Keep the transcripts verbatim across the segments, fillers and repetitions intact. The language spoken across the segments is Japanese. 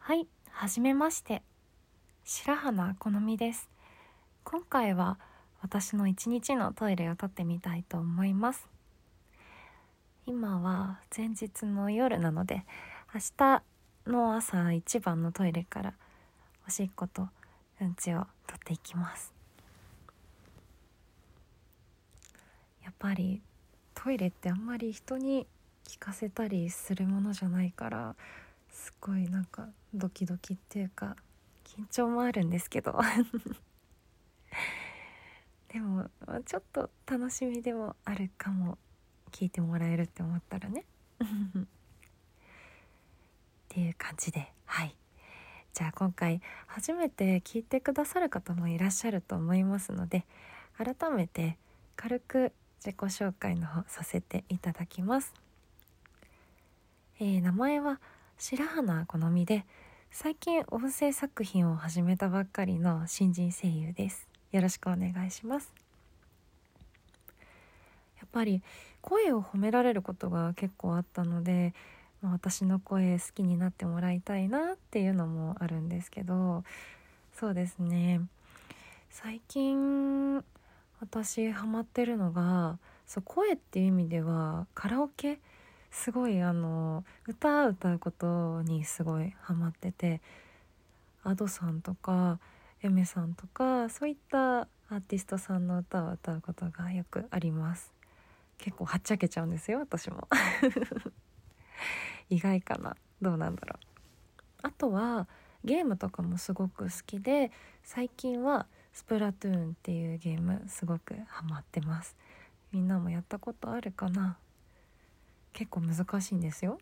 はい、はじめまして。白花好美です。今回は私の一日のトイレを撮ってみたいと思います。今は前日の夜なので、明日の朝一番のトイレからおしっことうんちを取っていきます。やっぱりトイレってあんまり人に聞かせたりするものじゃないから、すごいなんかドキドキっていうか緊張もあるんですけどでもちょっと楽しみでもあるかも。聞いてもらえるって思ったらねっていう感じで、はい、じゃあ今回初めて聞いてくださる方もいらっしゃると思いますので、改めて軽く自己紹介の方させていただきます。えー、名前は白花好美で、最近音声作品を始めたばっかりの新人声優です。よろしくお願いします。やっぱり声を褒められることが結構あったので、まあ、私の声好きになってもらいたいなっていうのもあるんですけど、そうですね、最近私ハマってるのが、そう声っていう意味ではカラオケ、すごいあの歌歌うことにすごいハマってて、アドさんとかエメさんとかそういったアーティストさんの歌を歌うことがよくあります。結構はっちゃけちゃうんですよ、私も意外かな、どうなんだろう。あとはゲームとかもすごく好きで、最近はスプラトゥーンっていうゲームすごくハマってます。みんなもやったことあるかな。結構難しいんですよ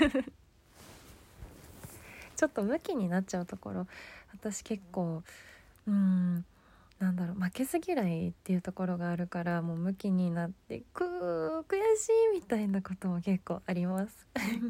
ちょっとムキになっちゃうところ、私結構うーんなんだろう、負けず嫌いっていうところがあるから、もうムキになってくー悔しいみたいなことも結構あります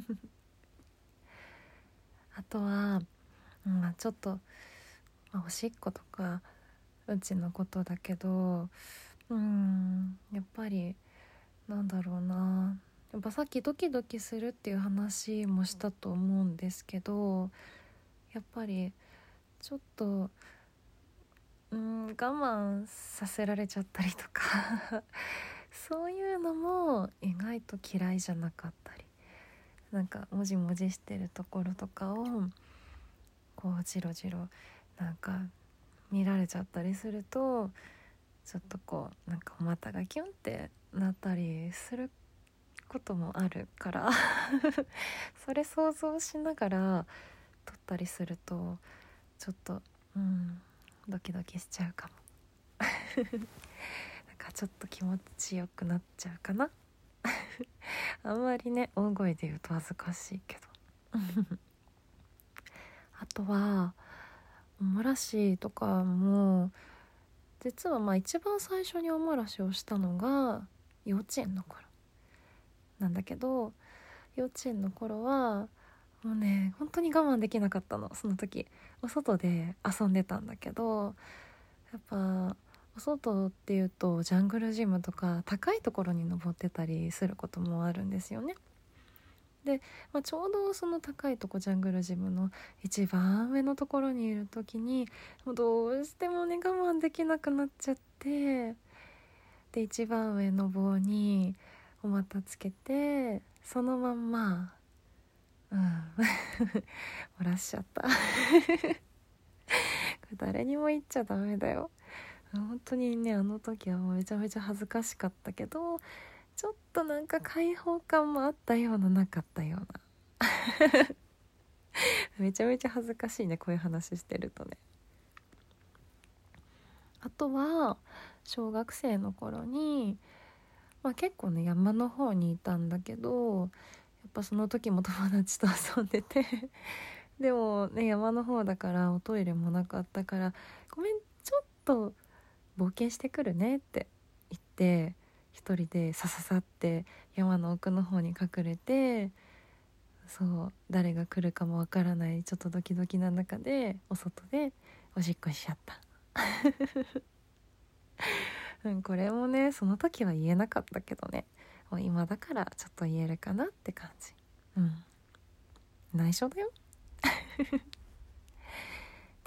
あとは、まあ、ちょっと、まあ、おしっことかうちのことだけど、うーんやっぱりなんだろうな、やっぱさっきドキドキするっていう話もしたと思うんですけど、やっぱりちょっとうーん我慢させられちゃったりとかそういうのも意外と嫌いじゃなかったり、なんかもじもじしてるところとかをこうジロジロなんか見られちゃったりすると、ちょっとこうなんかお股がキュンってなったりすることもあるからそれ想像しながら撮ったりするとちょっとうんドキドキしちゃうかもなんかちょっと気持ちよくなっちゃうかなあんまりね大声で言うと恥ずかしいけどあとはおもらしとかも、実はまあ一番最初におもらしをしたのが幼稚園の頃なんだけど、幼稚園の頃はもうね本当に我慢できなかったの。その時お外で遊んでたんだけど、やっぱお外っていうとジャングルジムとか高いところに登ってたりすることもあるんですよね。で、まあ、ちょうどその高いとこジャングルジムの一番上のところにいる時に、もうどうしてもね我慢できなくなっちゃって、で一番上の棒にお股つけてそのまんまうん漏らしちゃったこれ誰にも言っちゃダメだよ。本当にねあの時はもうめちゃめちゃ恥ずかしかったけど、ちょっとなんか開放感もあったようななかったようなめちゃめちゃ恥ずかしいね、こういう話してるとね。あとは小学生の頃に、まあ、結構ね山の方にいたんだけど、やっぱその時も友達と遊んでてでもね山の方だからおトイレもなかったから、ごめんちょっと冒険してくるねって言って一人でさささって山の奥の方に隠れて、そう誰が来るかもわからないちょっとドキドキな中でお外でおしっこしちゃったうん、これもねその時は言えなかったけどね、もう今だからちょっと言えるかなって感じ。うん内緒だよ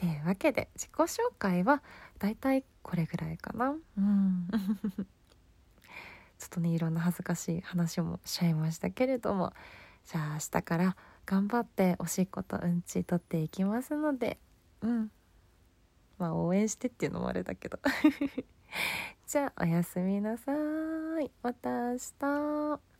っていうわけで自己紹介はだいたいこれぐらいかな。うんちょっとねいろんな恥ずかしい話もしちゃいましたけれども、じゃあ明日から頑張っておしっことうんち取っていきますので、うんまあ応援してっていうのもあれだけどじゃあおやすみなさい。また明日。